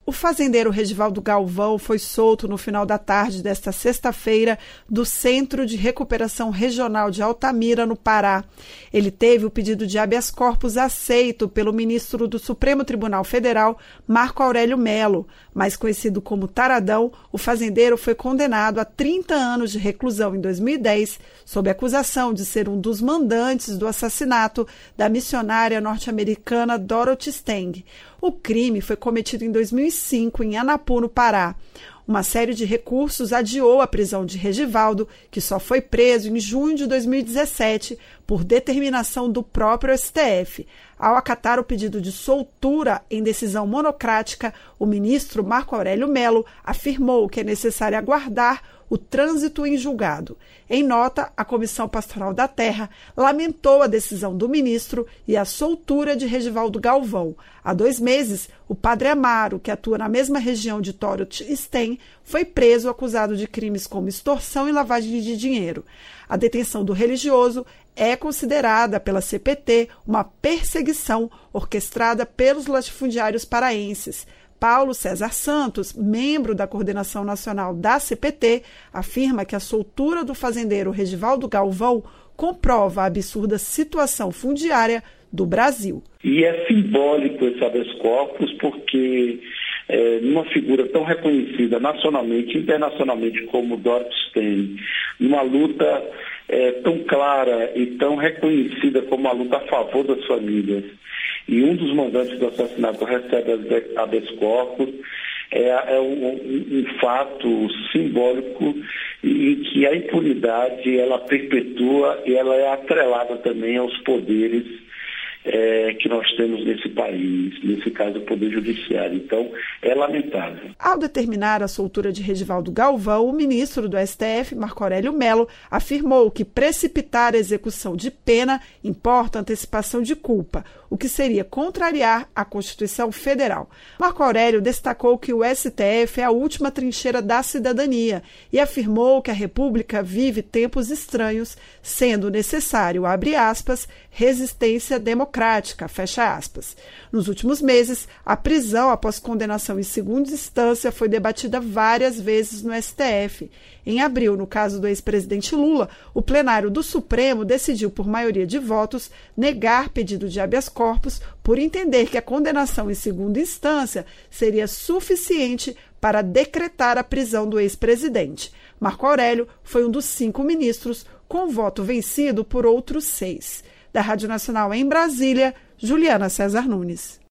O fazendeiro Regivaldo Galvão foi solto no final da tarde desta sexta-feira do Centro de Recuperação Regional de Altamira, no Pará. Ele teve o pedido de habeas corpus aceito pelo ministro do Supremo Tribunal Federal, Marco Aurélio Mello. Mais conhecido como Taradão, o fazendeiro foi condenado a 30 anos de reclusão em 2010, sob acusação de ser um dos mandantes do assassinato da missionária norte-americana Dorothy Stang. O crime foi cometido em 2005 em Anapu, no Pará. Uma série de recursos adiou a prisão de Regivaldo, que só foi preso em junho de 2017 por determinação do próprio STF. Ao acatar o pedido de soltura em decisão monocrática, o ministro Marco Aurélio Mello afirmou que é necessário aguardar o trânsito em julgado. Em nota, a Comissão Pastoral da Terra lamentou a decisão do ministro e a soltura de Regivaldo Galvão. Há 2 meses, o padre Amaro, que atua na mesma região de Dorothy Stang, foi preso acusado de crimes como extorsão e lavagem de dinheiro. A detenção do religioso é considerada pela CPT uma perseguição orquestrada pelos latifundiários paraenses. Paulo César Santos, membro da coordenação nacional da CPT, afirma que a soltura do fazendeiro Regivaldo Galvão comprova a absurda situação fundiária do Brasil. E é simbólico esse habeas corpus porque numa figura tão reconhecida nacionalmente e internacionalmente como Dorothy Stang, numa luta tão clara e tão reconhecida como a luta a favor das famílias, e um dos mandantes do assassinato recebe habeas corpus, é um fato simbólico em que a impunidade ela perpetua e ela é atrelada também aos poderes que nós temos nesse país, nesse caso o Poder Judiciário. Então, é lamentável. Ao determinar a soltura de Regivaldo Galvão, o ministro do STF, Marco Aurélio Mello, afirmou que precipitar a execução de pena importa antecipação de culpa, o que seria contrariar a Constituição Federal. Marco Aurélio destacou que o STF é a última trincheira da cidadania e afirmou que a República vive tempos estranhos, sendo necessário, abre aspas, resistência democrática, fecha aspas. Nos últimos meses, a prisão após condenação em segunda instância foi debatida várias vezes no STF. Em abril, no caso do ex-presidente Lula, o plenário do Supremo decidiu, por maioria de votos, negar pedido de habeas corpus por entender que a condenação em segunda instância seria suficiente para decretar a prisão do ex-presidente. Marco Aurélio foi um dos 5 ministros, com voto vencido por outros 6. Da Rádio Nacional em Brasília, Juliana César Nunes.